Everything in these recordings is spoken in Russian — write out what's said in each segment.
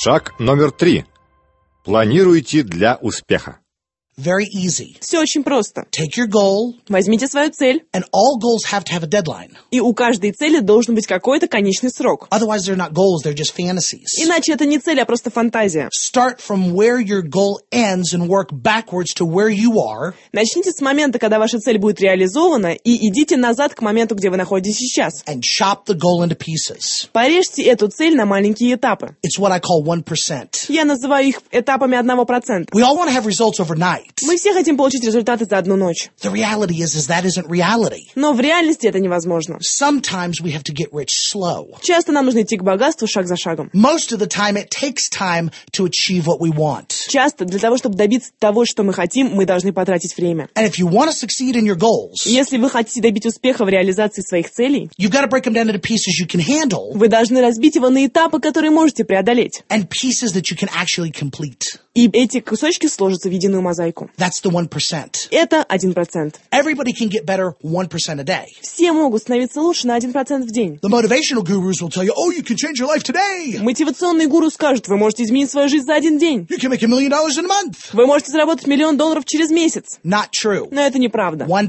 Шаг номер 3. Планируйте для успеха. Very easy. Все очень просто. Take your goal, Возьмите свою цель, and all goals have to have a deadline. и у каждой цели должен быть какой-то конечный срок. Otherwise, they're not goals, they're just fantasies. Иначе это не цель, а просто фантазия. Start from where your goal ends and work backwards to where you are. Начните с момента, когда ваша цель будет реализована, и идите назад к моменту, где вы находитесь сейчас. And chop the goal into pieces. Порежьте эту цель на маленькие этапы. It's what I call 1%. Я называю их этапами 1%. We all want to have results overnight. Мы все хотим получить результаты за одну ночь. The reality is that isn't reality. Но в реальности это невозможно. Sometimes we have to get rich slow. Часто нам нужно идти к богатству шаг за шагом. Most of the time, it takes time to achieve what we want. Часто для того, чтобы добиться того, что мы хотим, мы должны потратить время. And if you want to succeed in your goals, Если вы хотите добиться успеха в реализации своих целей, you've got to break them down into pieces you can handle вы должны разбить его на этапы, которые можете преодолеть. and pieces that you can actually complete. И эти кусочки сложатся в единую мозаику. That's the 1%. Это 1%. Everybody can get better 1% a day. Все могут становиться лучше на 1% в день. The motivational gurus will tell you, oh, you can change your life today. Мотивационный гуру скажет, вы можете изменить свою жизнь за один день. You can make $1 million in a month. Вы можете заработать $1 миллион через месяц. Not true. Но это неправда. 1%.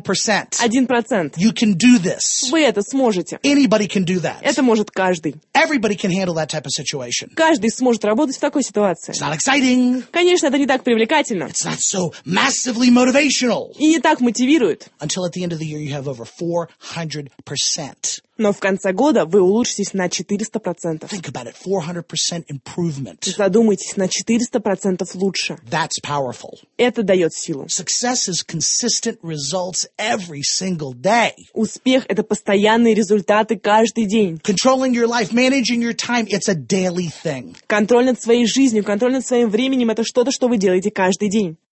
1%. You can do this. Вы это сможете. Anybody can do that. Это может каждый. Everybody can handle that type of situation. Каждый сможет работать в такой ситуации. It's not exciting. Конечно, это не так привлекательно It's not so massively motivational. и не так мотивирует. Until at the end of the year you have over 400%. Но в конце года вы улучшитесь на 400%. Think about it, 400% improvement. Задумайтесь, на 400% лучше. That's powerful. Это дает силу. Success is consistent results every single day. Успех — это постоянные результаты каждый день. Controlling your life, managing your time, it's a daily thing. Контроль над своей жизнью, контроль над своим временем — это что-то, что вы делаете каждый день.